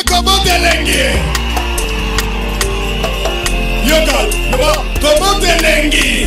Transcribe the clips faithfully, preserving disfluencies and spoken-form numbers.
comment t'es Yoka, comment t'es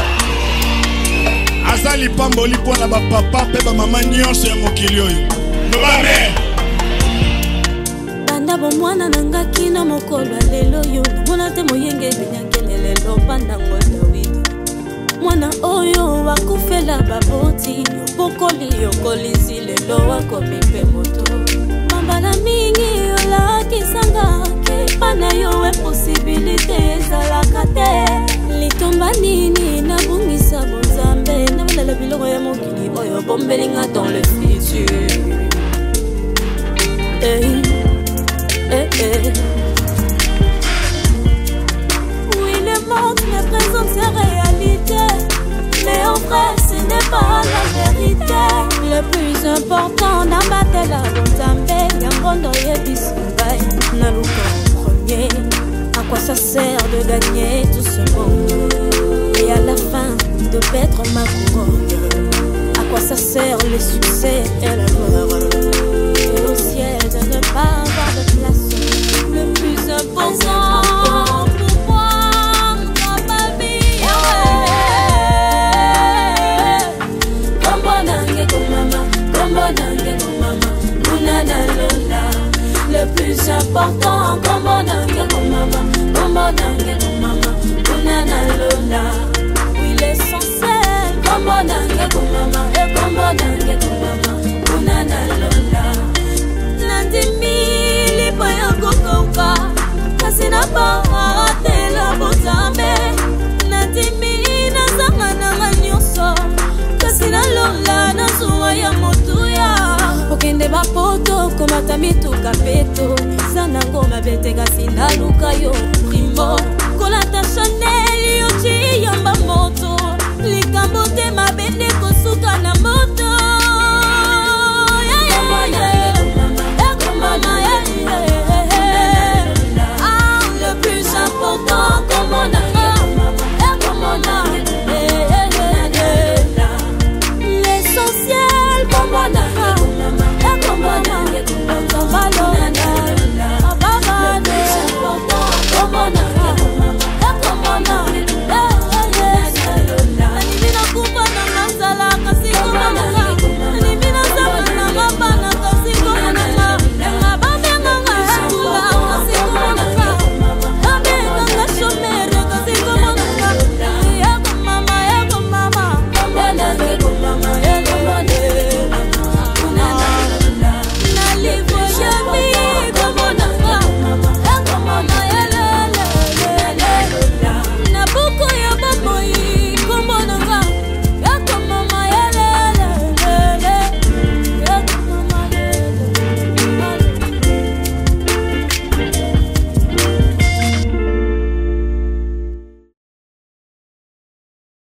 Azali pamboli pour la papa, peba maman nyonso ya mokili oyo. Nobame. Banda bo mwana nanga kina mokolo lelo yo. Mona te moyenge binyangele lelo banda ngola widi. Mwana oyo wakufela baboti, bokoli yokolisi lelo wakomipe moto. Mambala mingi yo la kisanga ke pana yo e possibilité ezalaka te. Litomba nini na bungisa bonzambe na balala biloko ya mokili oyo bombelinga dans le futur. Hey, hey, hey. Oui, le monde me présente ses réalités, mais en vrai ce n'est pas la vérité. Le plus important n'a pas de la bonzambe yangondo yebisubai na luka premier. À quoi ça sert de gagner tout ce monde et à la fin de perdre ma couronne? À quoi ça sert le succès et la gloire et au ciel de ne pas avoir de place? Le plus important pour moi dans ma vie, comme bonange comme maman, comme bonange comme maman, Lunana Lola. Le plus important, comme bonange comme maman, comme bonange comme maman, Lunana Lola. Oui, l'essentiel, comme bonange comme maman, et comme bonange comme maman, Lunana Lola. Nandimi, les poyens kokouka, kasi na pas raté la bozambe. Nandimi, na zanga na nyonso, kasi na lola na zuwa ya motuya. Okende bapoto komata mituka peto sana ngoma betega sinaluka yo primo kolata Chanel yo chiyamba moto likambo te mabende kosu